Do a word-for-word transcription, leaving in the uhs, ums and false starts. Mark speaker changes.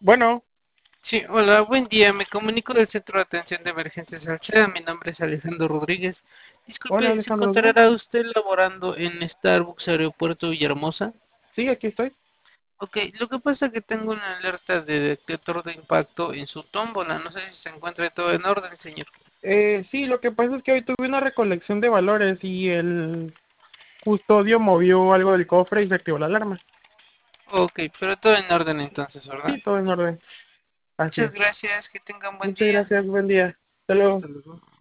Speaker 1: Bueno,
Speaker 2: Sí, hola, buen día. Me comunico del Centro de Atención de Emergencias Salceda. Mi nombre es Alejandro Rodríguez.
Speaker 1: hola
Speaker 2: Disculpe, ¿se
Speaker 1: Alejandro, dime.
Speaker 2: encontrará usted laborando en Starbucks Aeropuerto Villahermosa?
Speaker 1: Sí, aquí estoy.
Speaker 2: Ok, lo que pasa es que tengo una alerta de detector de impacto en su tómbola. No sé si se encuentra todo en orden, señor.
Speaker 1: Eh, sí, lo que pasa es que hoy tuve una recolección de valores y el custodio movió algo del cofre y se activó la alarma.
Speaker 2: Ok, pero todo en orden entonces, ¿verdad?
Speaker 1: Sí, todo en orden. Así
Speaker 2: Muchas
Speaker 1: es.
Speaker 2: gracias, que tengan buen
Speaker 1: Muchas
Speaker 2: día.
Speaker 1: gracias, buen día. Hasta luego.
Speaker 2: Hasta luego.